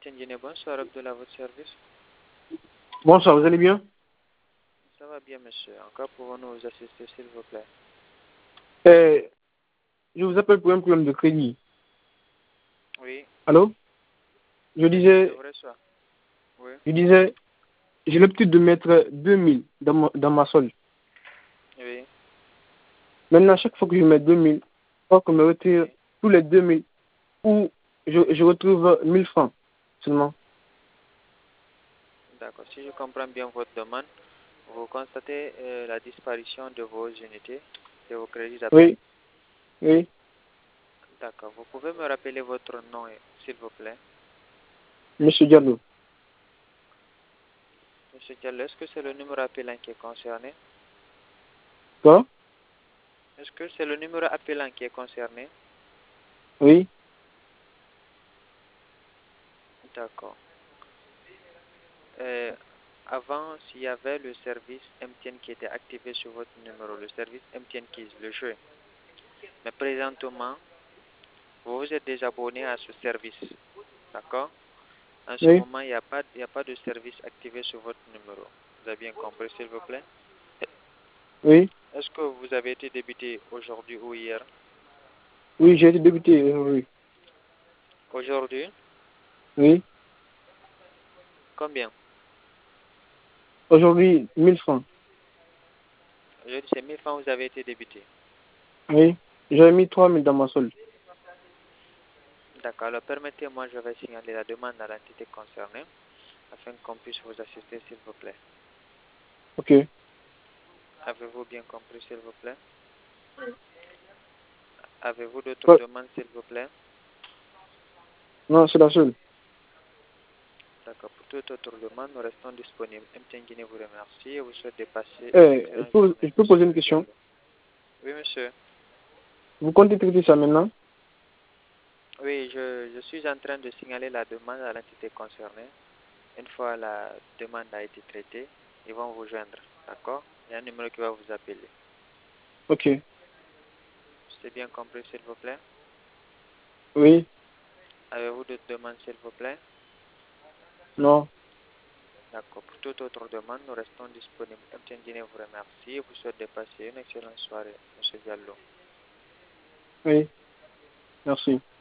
MTN, bonsoir, Abdullah, à votre service. Bonsoir, vous allez bien? Ça va bien, monsieur. Encore pouvons-nous vous assister, s'il vous plaît? Je vous appelle pour un problème de crédit. Oui. Allô? Je Oui, je disais, vous reçois. Oui. j'ai l'habitude de mettre 2000 dans ma solde. Oui. Maintenant, chaque fois que je mets 2000, il faut qu'on me retire Oui. tous les 2000 ou je retrouve 1000 francs seulement. D'accord. Si je comprends bien votre demande, vous constatez la disparition de vos unités, de vos crédits d'appel. Oui, oui. D'accord. Vous pouvez me rappeler votre nom, s'il vous plaît? Monsieur Diallo. Monsieur Diallo, est-ce que c'est le numéro appelant qui est concerné? Quoi? Est-ce que c'est le numéro appelant qui est concerné? Oui. D'accord. Avant, s'il y avait le service MTN qui était activé sur votre numéro, le service MTN Keys, le jeu. Mais présentement, vous vous êtes déjà abonné à ce service. D'accord? En ce Oui. moment, il n'y a pas de service activé sur votre numéro. Vous avez bien compris, s'il vous plaît? Oui. Est-ce que vous avez été débité aujourd'hui ou hier? Oui, j'ai été débuté. Oui. Aujourd'hui? Oui. Combien? Aujourd'hui, 1000 francs. Aujourd'hui, c'est 1000 francs, vous avez été débité. Oui. J'ai mis 3000 dans ma solde. D'accord. Alors, permettez-moi, je vais signaler la demande à l'entité concernée afin qu'on puisse vous assister, s'il vous plaît. Ok. Avez-vous bien compris, s'il vous plaît? Avez-vous d'autres Ouais. demandes, s'il vous plaît? Non, c'est la seule. D'accord. Pour toute autre demande, nous restons disponibles. MTN Guinée vous remercie et vous souhaite de passer une excellente Je journée, peux poser une monsieur question? Diallo. Oui, monsieur. Vous comptez traiter ça maintenant? Oui, je suis en train de signaler la demande à l'entité concernée. Une fois la demande a été traitée, ils vont vous joindre. D'accord? Il y a un numéro qui va vous appeler. Ok. C'est bien compris, s'il vous plaît? Oui. Avez-vous d'autres demandes, s'il vous plaît? Non. D'accord. Pour toute autre demande, nous restons disponibles. MTN Guinée vous remercie et vous souhaite de passer une excellente soirée, monsieur Diallo. Oui. Merci.